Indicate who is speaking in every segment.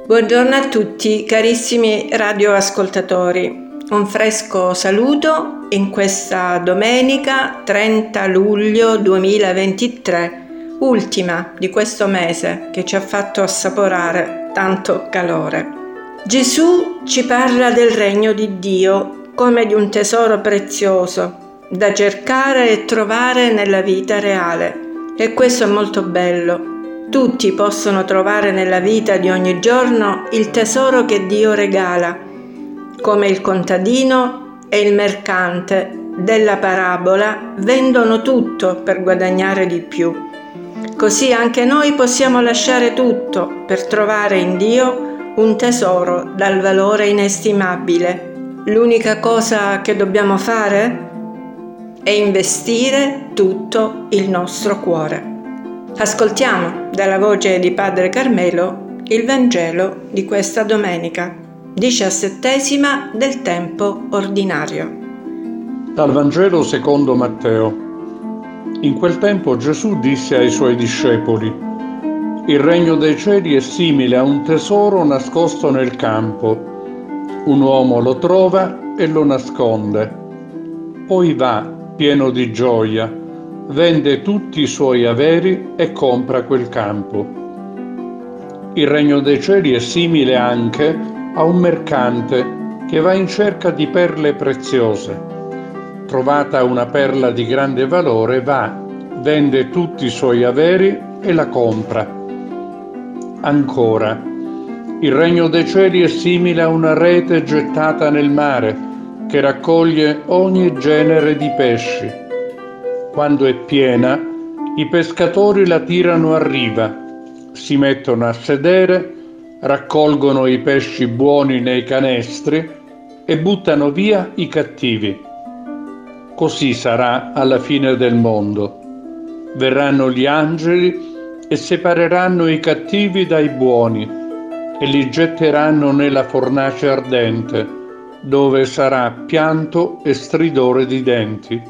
Speaker 1: Buongiorno a tutti carissimi radioascoltatori. Un fresco saluto in questa domenica 30 luglio 2023, ultima di questo mese che ci ha fatto assaporare tanto calore. Gesù ci parla del regno di Dio come di un tesoro prezioso da cercare e trovare nella vita reale. E questo è molto bello. Tutti possono trovare nella vita di ogni giorno il tesoro che Dio regala, come il contadino e il mercante della parabola vendono tutto per guadagnare di più. Così anche noi possiamo lasciare tutto per trovare in Dio un tesoro dal valore inestimabile. L'unica cosa che dobbiamo fare è investire tutto il nostro cuore. Ascoltiamo dalla voce di Padre Carmelo il Vangelo di questa domenica, 17ª del tempo ordinario.
Speaker 2: Dal Vangelo secondo Matteo. In quel tempo Gesù disse ai suoi discepoli: «Il regno dei cieli è simile a un tesoro nascosto nel campo. Un uomo lo trova e lo nasconde. Poi va, pieno di gioia, vende tutti i suoi averi e compra quel campo. Il regno dei cieli è simile anche a un mercante che va in cerca di perle preziose. Trovata una perla di grande valore, va, vende tutti i suoi averi e la compra. Ancora, il regno dei cieli è simile a una rete gettata nel mare che raccoglie ogni genere di pesci. Quando è piena, i pescatori la tirano a riva, si mettono a sedere, raccolgono i pesci buoni nei canestri e buttano via i cattivi. Così sarà alla fine del mondo. Verranno gli angeli e separeranno i cattivi dai buoni e li getteranno nella fornace ardente, dove sarà pianto e stridore di denti.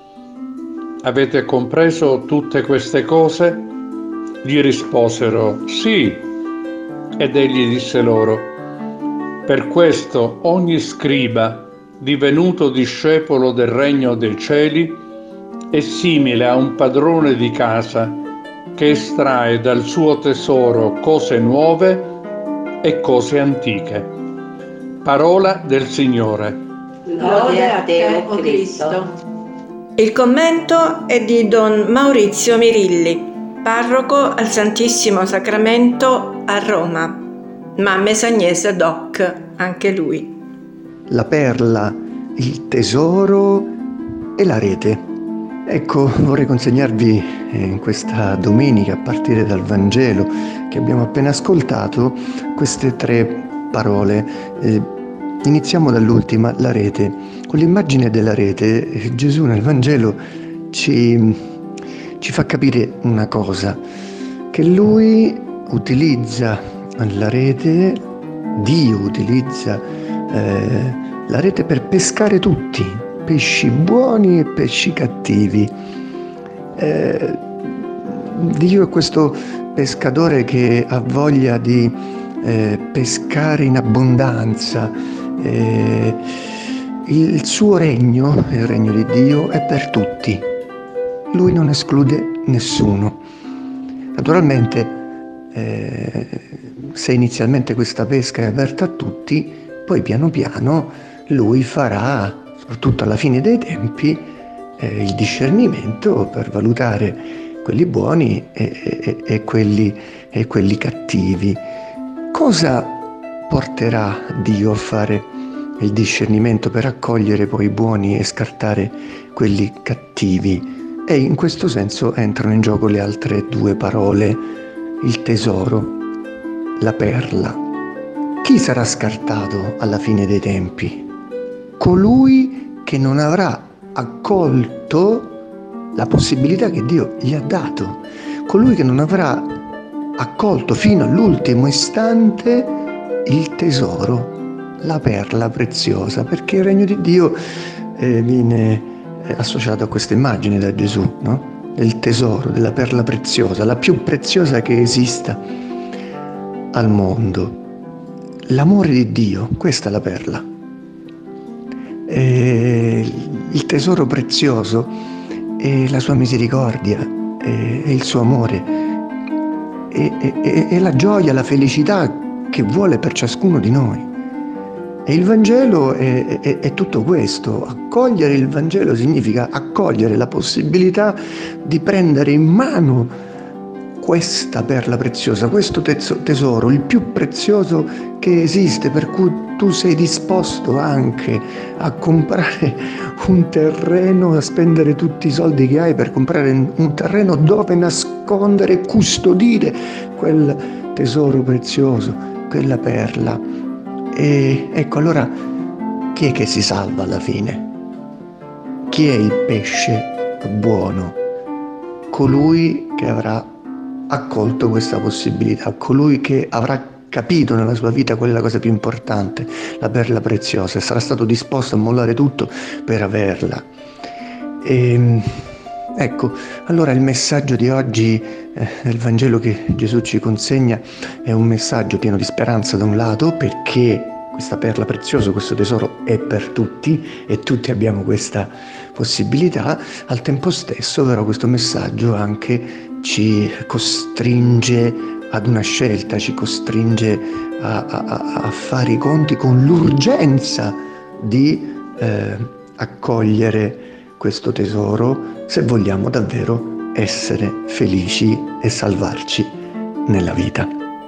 Speaker 2: Avete compreso tutte queste cose?» Gli risposero: «Sì». Ed egli disse loro: «Per questo ogni scriba, divenuto discepolo del regno dei cieli, è simile a un padrone di casa che estrae dal suo tesoro cose nuove e cose antiche». Parola del Signore.
Speaker 1: Lode a te, o Cristo. Il commento è di Don Maurizio Mirilli, parroco al Santissimo Sacramento a Roma, ma mesagnese doc anche lui.
Speaker 3: La perla, il tesoro e la rete. Ecco, vorrei consegnarvi in questa domenica, a partire dal Vangelo che abbiamo appena ascoltato, queste tre parole. Iniziamo dall'ultima, la rete. Con l'immagine della rete, Gesù nel Vangelo ci fa capire una cosa, che Lui utilizza la rete, Dio utilizza la rete per pescare tutti, pesci buoni e pesci cattivi. Dio è questo pescatore che ha voglia di pescare in abbondanza. Il suo regno, il regno di Dio, è per tutti. Lui non esclude nessuno. Naturalmente, se inizialmente questa pesca è aperta a tutti, poi piano piano Lui farà, soprattutto alla fine dei tempi, il discernimento per valutare quelli buoni e quelli cattivi. Cosa porterà Dio a fare il discernimento per accogliere poi i buoni e scartare quelli cattivi? E in questo senso entrano in gioco le altre due parole, il tesoro, la perla. Chi sarà scartato alla fine dei tempi? Colui che non avrà accolto la possibilità che Dio gli ha dato, colui che non avrà accolto fino all'ultimo istante il tesoro, la perla preziosa, perché il regno di Dio viene associato a questa immagine da Gesù, no? Del tesoro, della perla preziosa, la più preziosa che esista al mondo. l'amore di Dio, questa è la perla. Il tesoro prezioso è la sua misericordia, è il suo amore, è la gioia, la felicità che vuole per ciascuno di noi. E il Vangelo è tutto questo. Accogliere il Vangelo significa accogliere la possibilità di prendere in mano questa perla preziosa, questo tesoro, il più prezioso che esiste, per cui tu sei disposto anche a comprare un terreno, a spendere tutti i soldi che hai per comprare un terreno dove nascondere e custodire quel tesoro prezioso, quella perla. E ecco, allora chi è che si salva alla fine? Chi è il pesce buono? Colui che avrà accolto questa possibilità, colui che avrà capito nella sua vita qual è la cosa più importante, la perla preziosa, e sarà stato disposto a mollare tutto per averla. Ecco, allora il messaggio di oggi del Vangelo che Gesù ci consegna è un messaggio pieno di speranza da un lato, perché questa perla preziosa, questo tesoro è per tutti e tutti abbiamo questa possibilità. Al tempo stesso però questo messaggio anche ci costringe ad una scelta, ci costringe a fare i conti con l'urgenza di accogliere questo tesoro se vogliamo davvero essere felici e salvarci nella vita.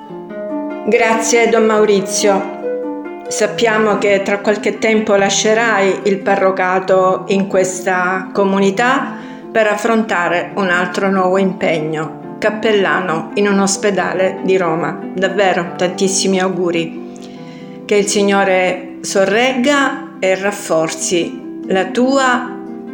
Speaker 1: Grazie Don Maurizio. Sappiamo che tra qualche tempo lascerai il parrocato in questa comunità per affrontare un altro nuovo impegno, cappellano in un ospedale di Roma. Davvero tantissimi auguri. Che il Signore sorregga e rafforzi la tua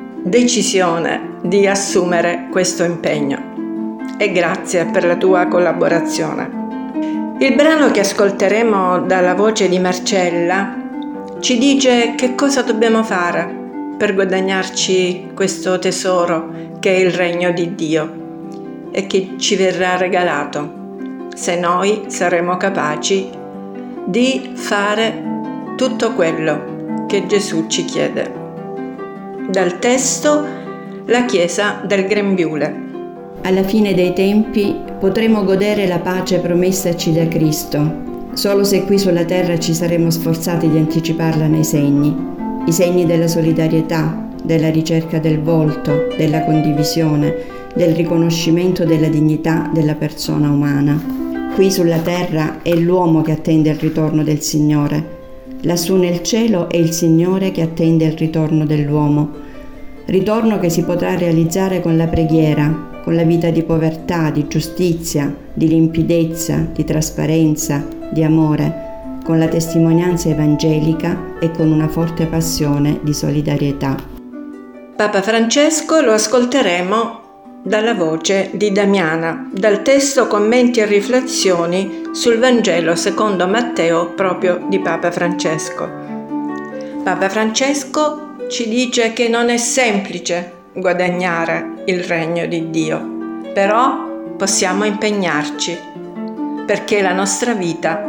Speaker 1: decisione di assumere questo impegno. E grazie per la tua collaborazione. Il brano che ascolteremo dalla voce di Marcella ci dice che cosa dobbiamo fare per guadagnarci questo tesoro che è il regno di Dio e che ci verrà regalato, se noi saremo capaci di fare tutto quello che Gesù ci chiede. Dal testo La Chiesa del Grembiule.
Speaker 4: Alla fine dei tempi potremo godere la pace promessaci da Cristo, solo se qui sulla terra ci saremo sforzati di anticiparla nei segni. I segni della solidarietà, della ricerca del volto, della condivisione, del riconoscimento della dignità della persona umana. Qui sulla terra è l'uomo che attende il ritorno del Signore. Lassù nel cielo è il Signore che attende il ritorno dell'uomo. Ritorno che si potrà realizzare con la preghiera, con la vita di povertà, di giustizia, di limpidezza, di trasparenza, di amore, con la testimonianza evangelica e con una forte passione di solidarietà.
Speaker 1: Papa Francesco lo ascolteremo dalla voce di Damiana, dal testo Commenti e riflessioni sul Vangelo secondo Matteo proprio di Papa Francesco. Papa Francesco ci dice che non è semplice guadagnare il regno di Dio, però possiamo impegnarci, perché la nostra vita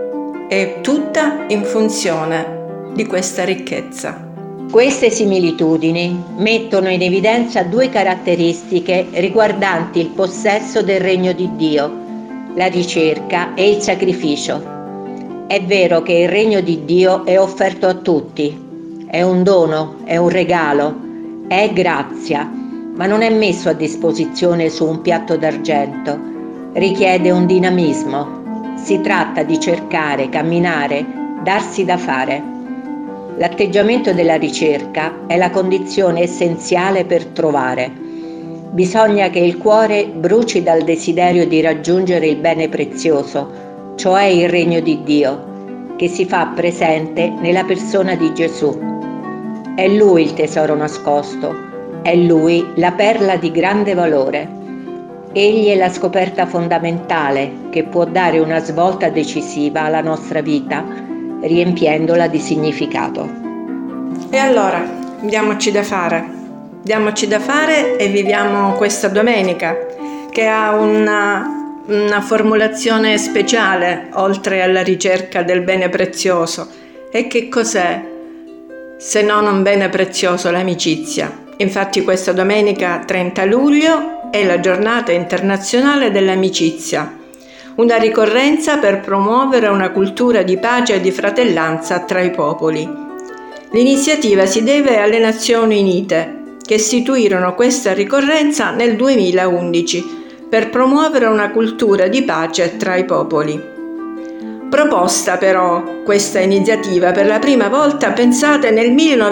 Speaker 1: è tutta in funzione di questa ricchezza.
Speaker 5: Queste similitudini mettono in evidenza due caratteristiche riguardanti il possesso del regno di Dio, la ricerca e il sacrificio. È vero che il regno di Dio è offerto a tutti, è un dono, è un regalo, è grazia, ma non è messo a disposizione su un piatto d'argento. Richiede un dinamismo. Si tratta di cercare, camminare, darsi da fare. L'atteggiamento della ricerca è la condizione essenziale per trovare. Bisogna che il cuore bruci dal desiderio di raggiungere il bene prezioso, cioè il regno di Dio, che si fa presente nella persona di Gesù. È Lui il tesoro nascosto, è Lui la perla di grande valore. Egli è la scoperta fondamentale che può dare una svolta decisiva alla nostra vita, riempiendola di significato.
Speaker 1: E allora, diamoci da fare e viviamo questa domenica che ha un una formulazione speciale oltre alla ricerca del bene prezioso. E che cos'è se non un bene prezioso l'amicizia? Infatti questa domenica 30 luglio è la giornata internazionale dell'amicizia, una ricorrenza per promuovere una cultura di pace e di fratellanza tra i popoli. L'iniziativa si deve alle Nazioni Unite, che istituirono questa ricorrenza nel 2011 per promuovere una cultura di pace tra i popoli. Proposta però questa iniziativa per la prima volta, pensate, nel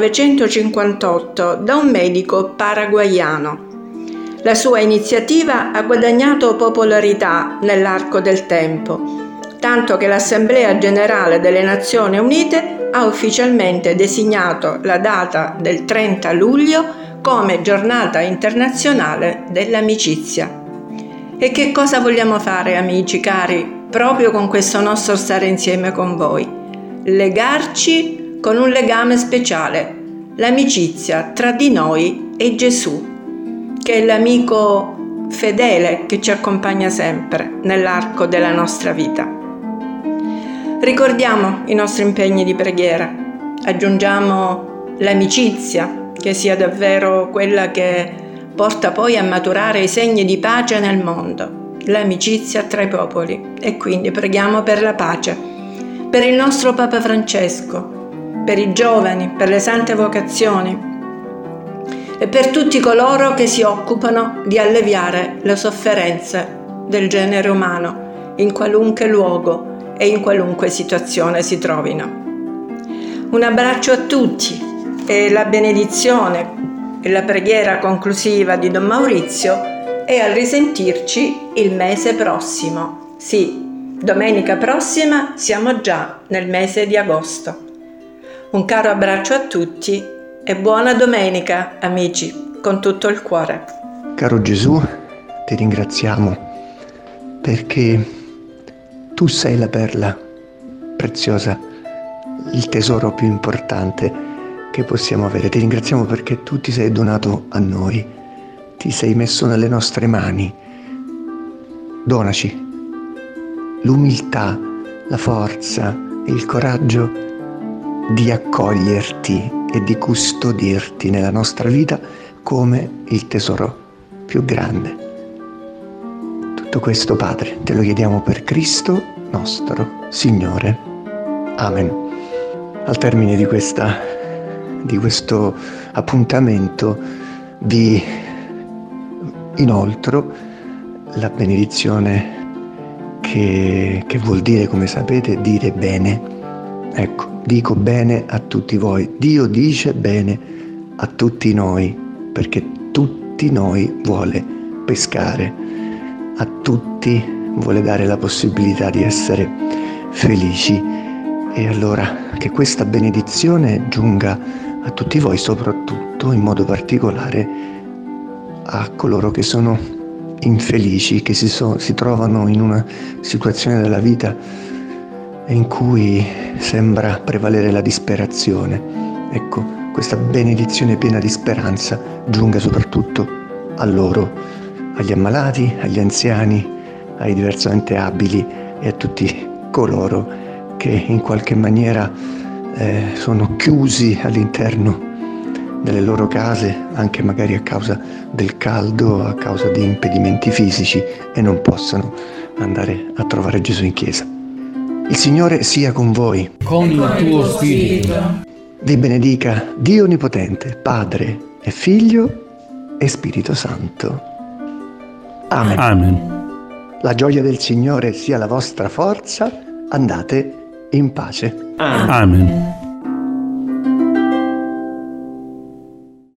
Speaker 1: 1958 da un medico paraguaiano. La sua iniziativa ha guadagnato popolarità nell'arco del tempo, tanto che l'Assemblea Generale delle Nazioni Unite ha ufficialmente designato la data del 30 luglio come Giornata Internazionale dell'Amicizia. E che cosa vogliamo fare, amici cari, proprio con questo nostro stare insieme con voi? Legarci con un legame speciale, l'amicizia tra di noi e Gesù, che è l'amico fedele che ci accompagna sempre nell'arco della nostra vita. Ricordiamo i nostri impegni di preghiera, aggiungiamo l'amicizia, che sia davvero quella che porta poi a maturare i segni di pace nel mondo, l'amicizia tra i popoli. E quindi preghiamo per la pace, per il nostro Papa Francesco, per i giovani, per le sante vocazioni e per tutti coloro che si occupano di alleviare le sofferenze del genere umano in qualunque luogo e in qualunque situazione si trovino. Un abbraccio a tutti e la benedizione e la preghiera conclusiva di Don Maurizio è al risentirci il mese prossimo. Sì, domenica prossima siamo già nel mese di agosto. Un caro abbraccio a tutti e buona domenica, amici, con tutto il cuore.
Speaker 3: Caro Gesù, ti ringraziamo perché tu sei la perla preziosa, il tesoro più importante che possiamo avere. Ti ringraziamo perché tu ti sei donato a noi, ti sei messo nelle nostre mani. Donaci l'umiltà, la forza e il coraggio di accoglierti e di custodirti nella nostra vita come il tesoro più grande. Tutto questo, Padre, te lo chiediamo per Cristo nostro Signore. Amen. Al termine di questo appuntamento vi inoltro la benedizione che vuol dire, come sapete, dire bene. Ecco, dico bene a tutti voi. Dio dice bene a tutti noi, perché tutti noi vuole pescare, a tutti vuole dare la possibilità di essere felici. E allora che questa benedizione giunga a tutti voi, soprattutto in modo particolare a coloro che sono infelici, che si trovano in una situazione della vita in cui sembra prevalere la disperazione. Ecco, questa benedizione piena di speranza giunga soprattutto a loro, agli ammalati, agli anziani, ai diversamente abili e a tutti coloro che in qualche maniera sono chiusi all'interno delle loro case, anche magari a causa del caldo, a causa di impedimenti fisici, e non possono andare a trovare Gesù in chiesa. Il Signore sia con voi.
Speaker 6: Con il tuo spirito.
Speaker 3: Vi benedica Dio Onnipotente, Padre e Figlio e Spirito Santo. Amen.
Speaker 2: Amen.
Speaker 3: La gioia del Signore sia la vostra forza. Andate in pace.
Speaker 2: Amen.